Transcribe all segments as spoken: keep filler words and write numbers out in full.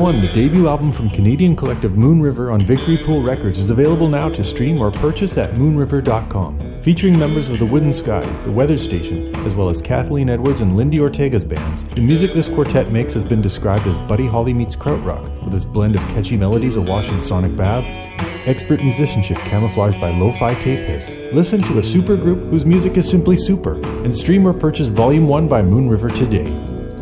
One, the debut album from Canadian collective Moon River on Victory Pool Records, is available now to stream or purchase at moon river dot com. Featuring members of The Wooden Sky, The Weather Station, as well as Kathleen Edwards and Lindy Ortega's bands, the music this quartet makes has been described as Buddy Holly meets krautrock, with its blend of catchy melodies awash in sonic baths, and expert musicianship camouflaged by lo-fi tape hiss. Listen to a supergroup whose music is simply super, and stream or purchase Volume one by Moon River today.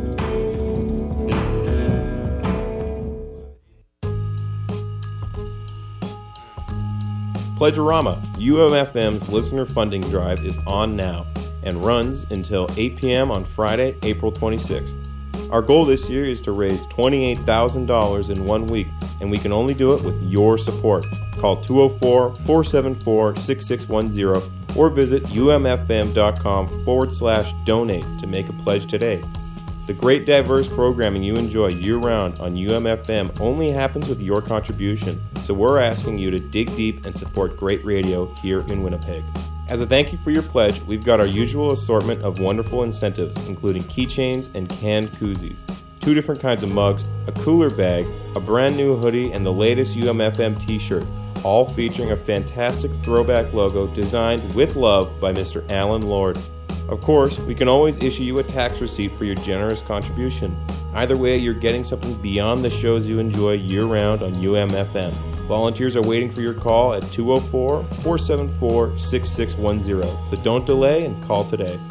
Pledgerama, U M F M's listener funding drive, is on now and runs until eight p.m. on Friday, April twenty-sixth. Our goal this year is to raise twenty-eight thousand dollars in one week, and we can only do it with your support. Call two oh four, four seven four, six six one zero or visit umfm.com forward slash donate to make a pledge today. The great diverse programming you enjoy year-round on U M F M only happens with your contribution, so we're asking you to dig deep and support great radio here in Winnipeg. As a thank you for your pledge, we've got our usual assortment of wonderful incentives, including keychains and canned koozies, two different kinds of mugs, a cooler bag, a brand new hoodie, and the latest U M F M t-shirt, all featuring a fantastic throwback logo designed with love by Mister Alan Lord. Of course, we can always issue you a tax receipt for your generous contribution. Either way, you're getting something beyond the shows you enjoy year-round on U M F M. Volunteers are waiting for your call at two oh four, four seven four, six six one zero. So don't delay and call today.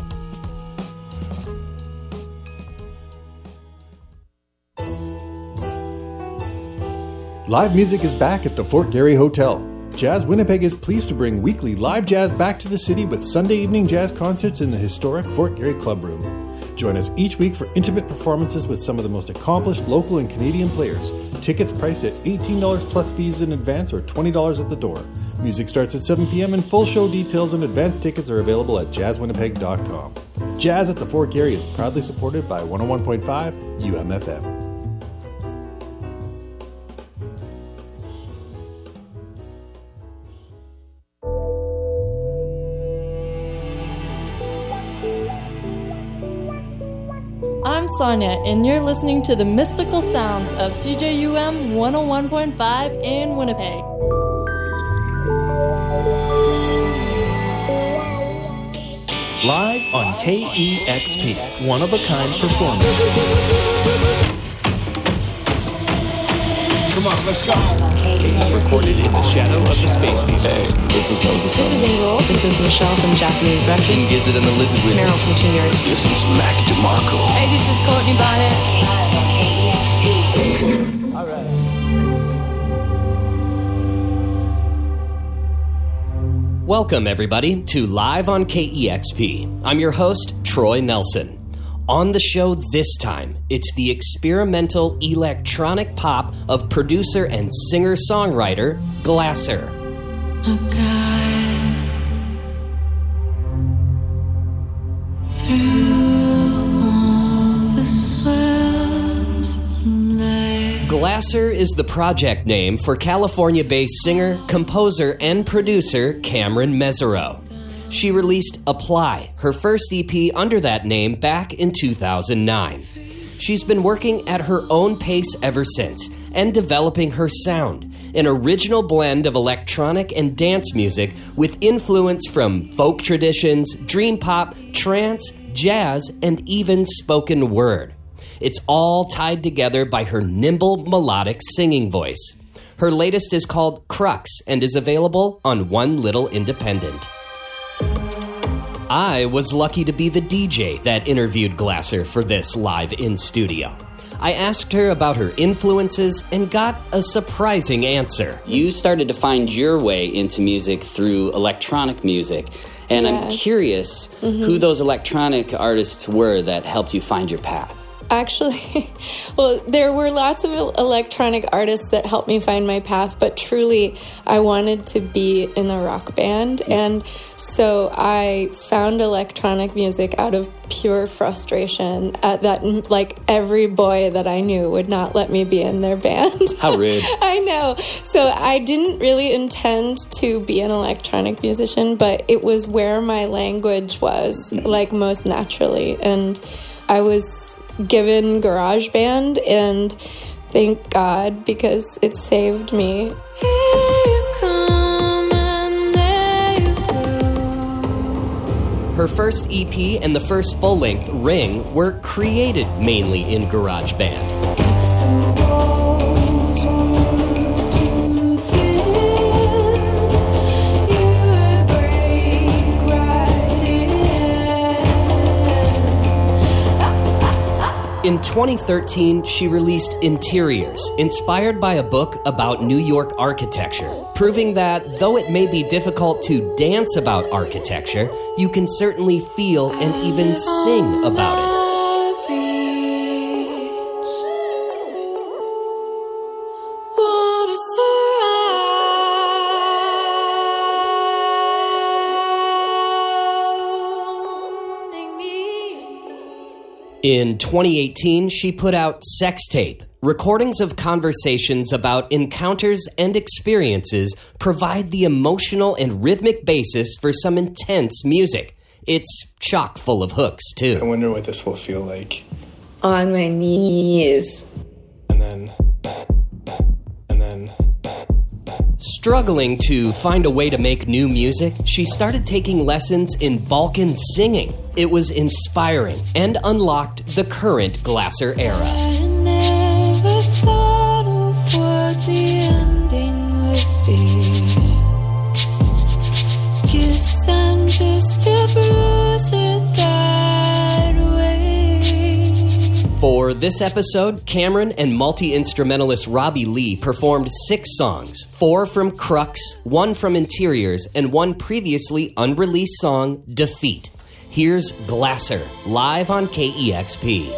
Live music is back at the Fort Garry Hotel. Jazz Winnipeg is pleased to bring weekly live jazz back to the city with Sunday evening jazz concerts in the historic Fort Garry Club Room. Join us each week for intimate performances with some of the most accomplished local and Canadian players. Tickets priced at eighteen dollars plus fees in advance or twenty dollars at the door. Music starts at seven p.m. and full show details and advance tickets are available at jazz winnipeg dot com. Jazz at the Fort Garry is proudly supported by one oh one point five U M F M. I'm Sonia, and you're listening to the mystical sounds of C J U M one oh one point five in Winnipeg. Live on K E X P, one-of-a-kind performances. Come on, let's go. Recorded in the shadow of the Space Needle. Hey, this is Moses. This is Angel. This is Michelle from Japanese Breakfast. King Gizzard and the Lizard Wizard. Meryl from Two Years. This is Mac DeMarco. Hey, this is Courtney Bonnet. It's K E X P. All right. Welcome, everybody, to Live on K E X P. I'm your host, Troy Nelson. On the show this time, it's the experimental electronic pop of producer and singer-songwriter Glasser. A guide through all the swells and lakes. Glasser is the project name for California-based singer, composer, and producer Cameron Mesereau. She released Apply, her first E P under that name, back in two thousand nine. She's been working at her own pace ever since and developing her sound, an original blend of electronic and dance music with influence from folk traditions, dream pop, trance, jazz, and even spoken word. It's all tied together by her nimble, melodic singing voice. Her latest is called Crux and is available on One Little Independent. I was lucky to be the D J that interviewed Glasser for this live in studio. I asked her about her influences and got a surprising answer. You started to find your way into music through electronic music, and yeah. I'm curious mm-hmm. who those electronic artists were that helped you find your path. Actually, well, there were lots of electronic artists that helped me find my path, but truly, I wanted to be in a rock band, and so I found electronic music out of pure frustration at that, like, every boy that I knew would not let me be in their band. How rude. I know. So I didn't really intend to be an electronic musician, but it was where my language was, like, most naturally, and I was given GarageBand, and thank God because it saved me. Her first E P and the first full-length, Ring, were created mainly in GarageBand. In twenty thirteen, she released Interiors, inspired by a book about New York architecture, proving that though it may be difficult to dance about architecture, you can certainly feel and even sing about it. In twenty eighteen, she put out Sex Tape. Recordings of conversations about encounters and experiences provide the emotional and rhythmic basis for some intense music. It's chock full of hooks, too. I wonder what this will feel like. On my knees. And then... And then... Struggling to find a way to make new music, she started taking lessons in Balkan singing. It was inspiring and unlocked the current Glasser era. I never thought of what the ending would be. Guess I'm just a bruiser that way. For this episode, Cameron and multi-instrumentalist Robbie Lee performed six songs, four from Crux, one from Interiors, and one previously unreleased song, Defeat. Here's Glasser, live on K E X P.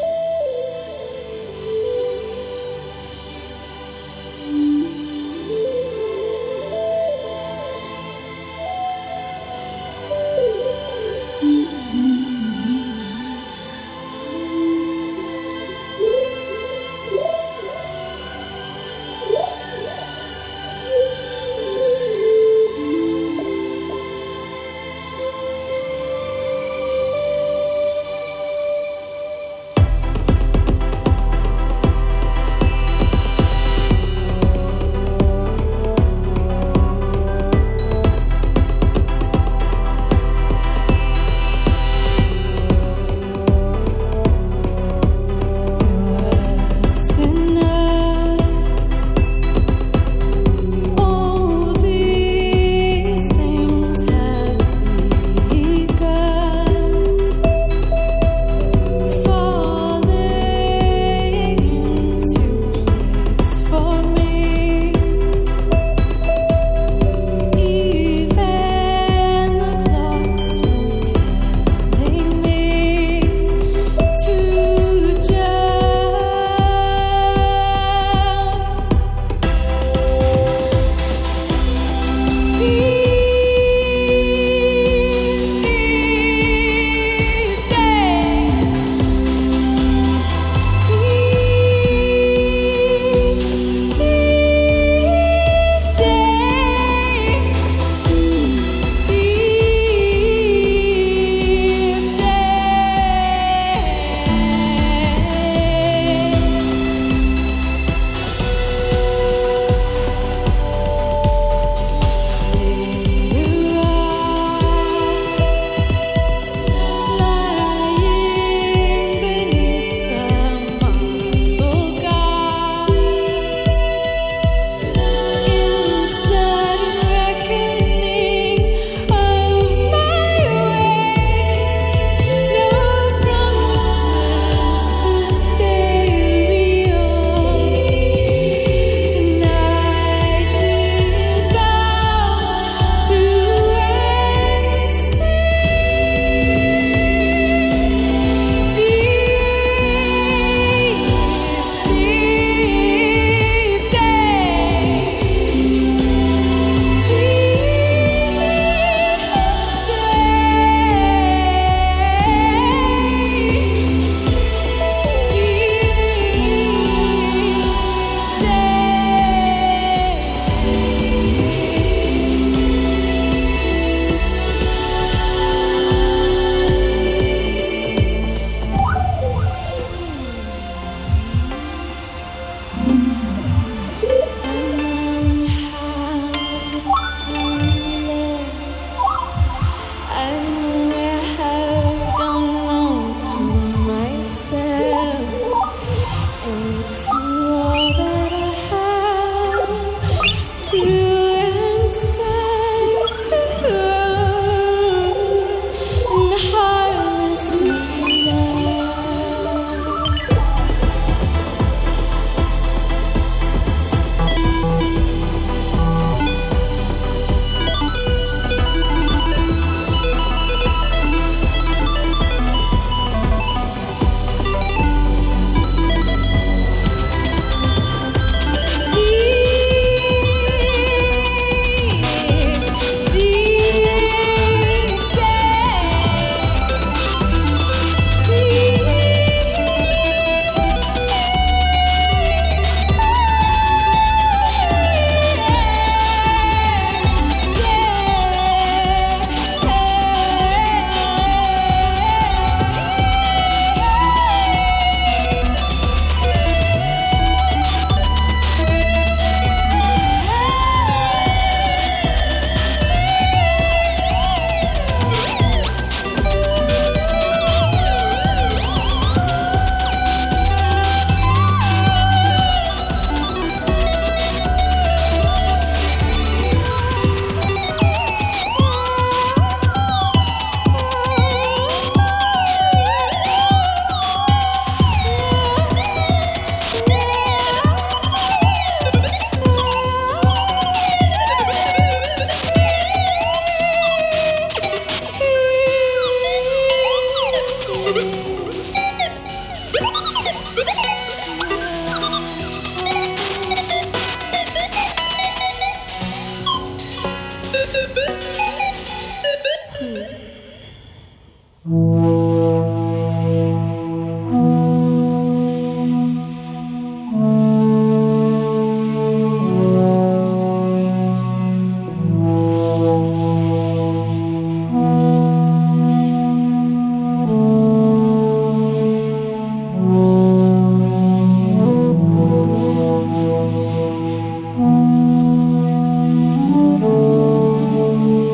Thank you.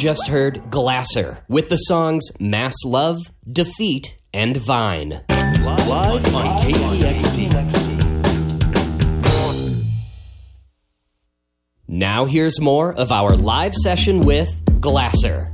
just heard Glasser with the songs Mass Love, Defeat, and Vine. Live on K E X P. Now here's more of our live session with Glasser.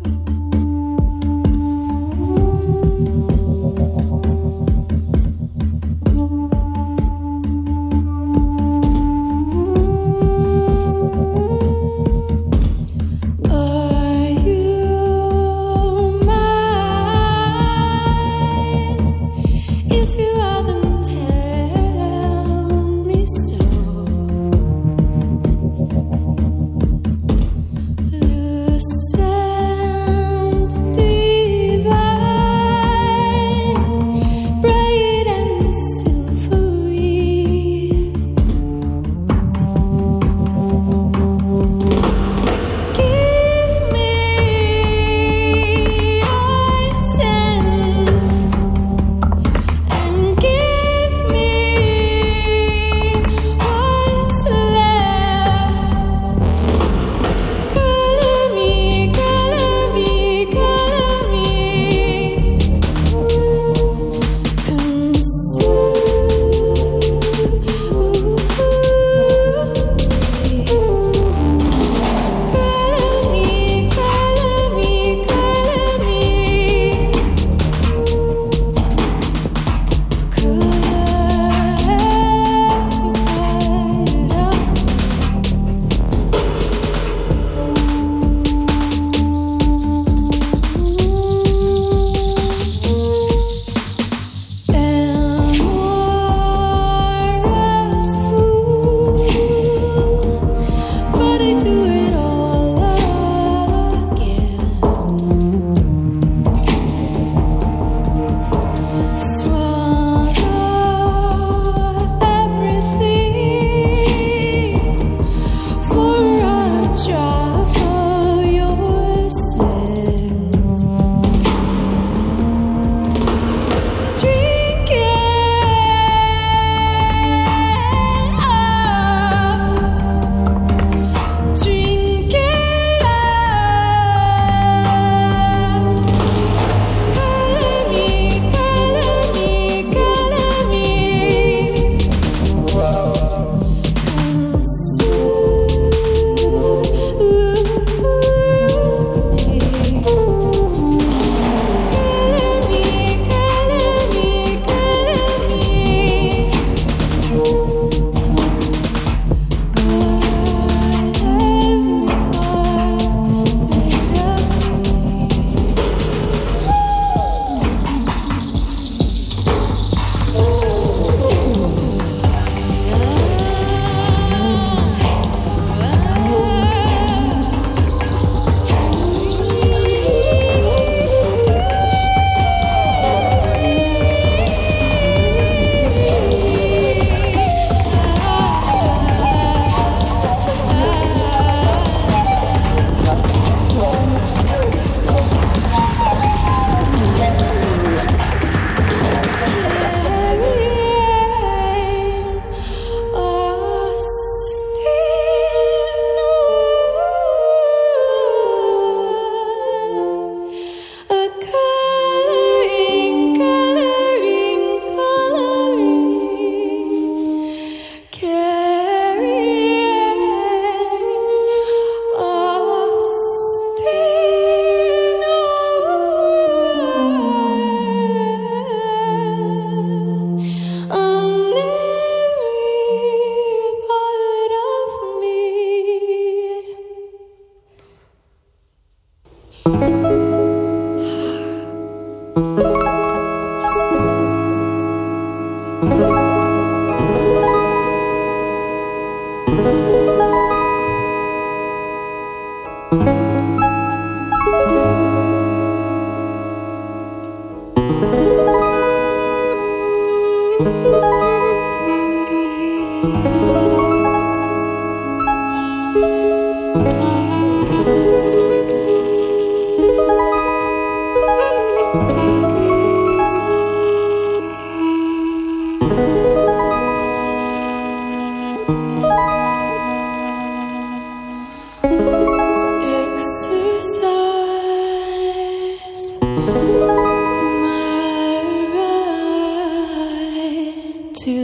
Exercise.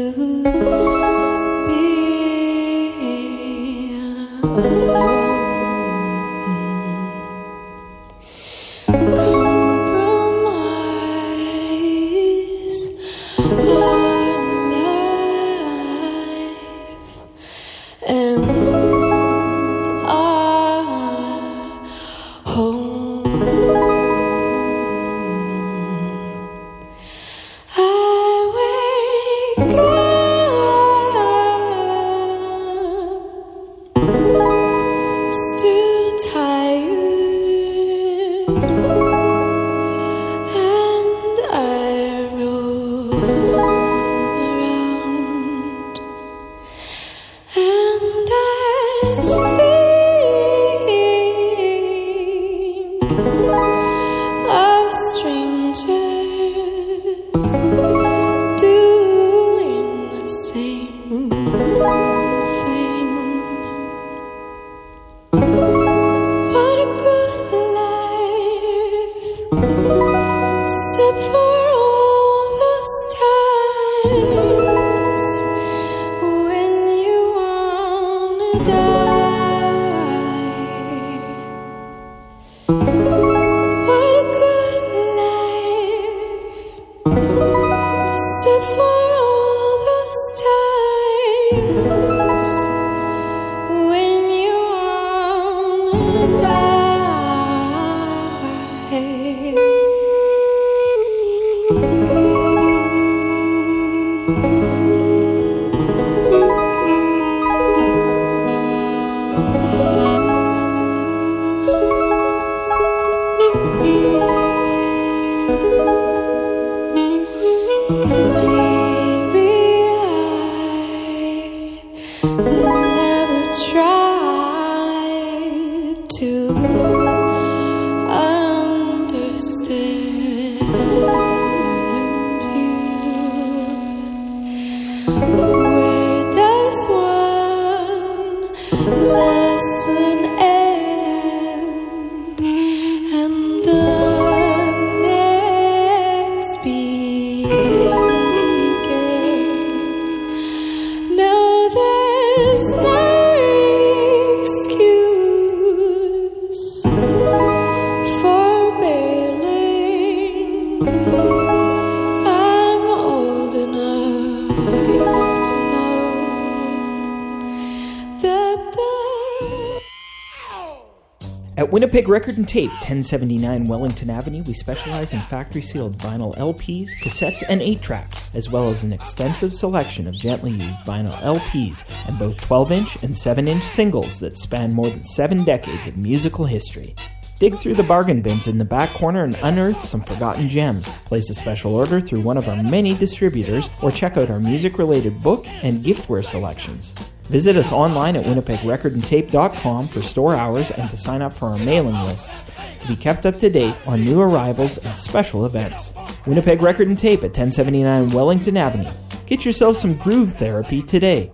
At Winnipeg Record and Tape, ten seventy-nine Wellington Avenue, we specialize in factory-sealed vinyl L Ps, cassettes, and eight tracks, as well as an extensive selection of gently used vinyl L Ps and both twelve-inch and seven-inch singles that span more than seven decades of musical history. Dig through the bargain bins in the back corner and unearth some forgotten gems. Place a special order through one of our many distributors or check out our music-related book and giftware selections. Visit us online at winnipeg record and tape dot com for store hours and to sign up for our mailing lists to be kept up to date on new arrivals and special events. Winnipeg Record and Tape at ten seventy-nine Wellington Avenue. Get yourself some groove therapy today.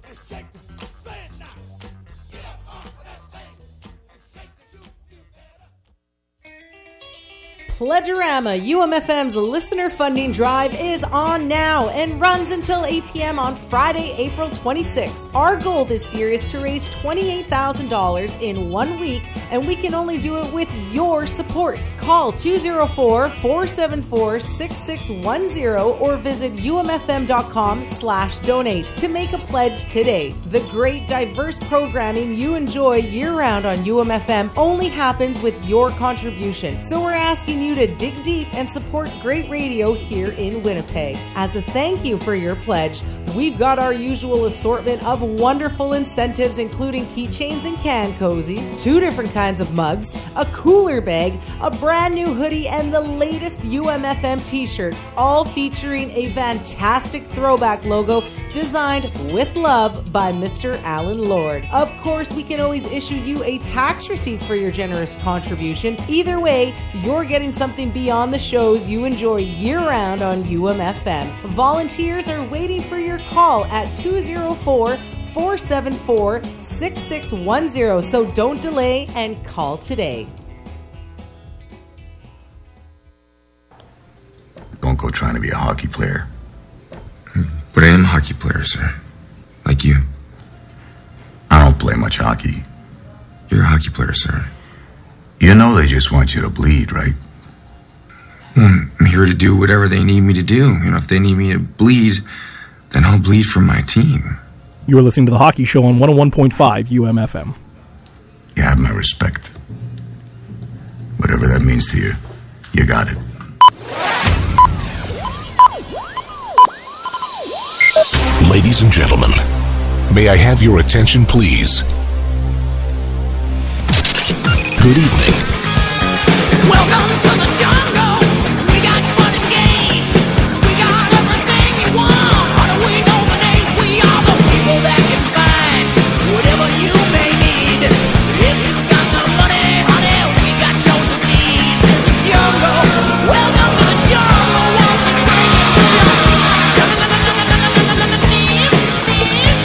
Pledgerama, U M F M's listener funding drive, is on now and runs until eight p.m. on Friday, April twenty-sixth. Our goal this year is to raise twenty-eight thousand dollars in one week, and we can only do it with your support. Call two oh four, four seven four, six six one oh or visit umfm.com slash donate to make a pledge today. The great diverse programming you enjoy year-round on U M F M only happens with your contribution, so we're asking you to dig deep and support great radio here in Winnipeg. As a thank you for your pledge, we've got our usual assortment of wonderful incentives, including keychains and can cozies, two different kinds of mugs, a cooler bag, a brand new hoodie, and the latest U M F M t-shirt, all featuring a fantastic throwback logo designed with love by Mister Alan Lord. Of course, we can always issue you a tax receipt for your generous contribution. Either way, you're getting something beyond the shows you enjoy year-round on U M F M. Volunteers are waiting for your call at two oh four, four seven four, six six one oh, so don't delay and call today. Don't go trying to be a hockey player. Put in hockey player, sir. Like you. I don't play much hockey. You're a hockey player, sir. You know they just want you to bleed, right? Well, I'm here to do whatever they need me to do. You know, if they need me to bleed, then I'll bleed for my team. You are listening to The Hockey Show on one oh one point five U M F M. You have my respect. Whatever that means to you, you got it. Ladies and gentlemen, may I have your attention, please? Good evening. Welcome to the jungle. We got fun and games. We got everything you want. How do we know the names? We are the people that can find whatever you may need. If you got the money, honey, we got your disease. The jungle. Welcome to the jungle. Won't you bring it to your knees, knees?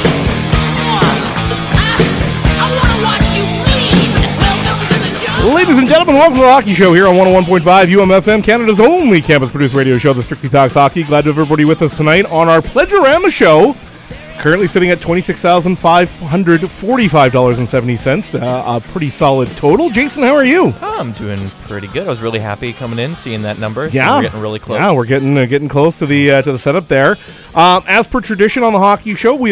I, I wanna watch you bleed. Welcome to the jungle. Ladies and gentlemen, welcome to The Hockey Show here on one oh one point five U M F M, Canada's only campus-produced radio show that strictly talks hockey. Glad to have everybody with us tonight on our Pledgerama show. Currently sitting at twenty-six thousand five hundred forty-five dollars and seventy cents. Uh, a pretty solid total. Jason, how are you? Oh, I'm doing pretty good. I was really happy coming in, seeing that number. Yeah, So we're getting really close. Yeah, we're getting uh, getting close to the uh, to the setup there. Um, as per tradition on The Hockey Show, we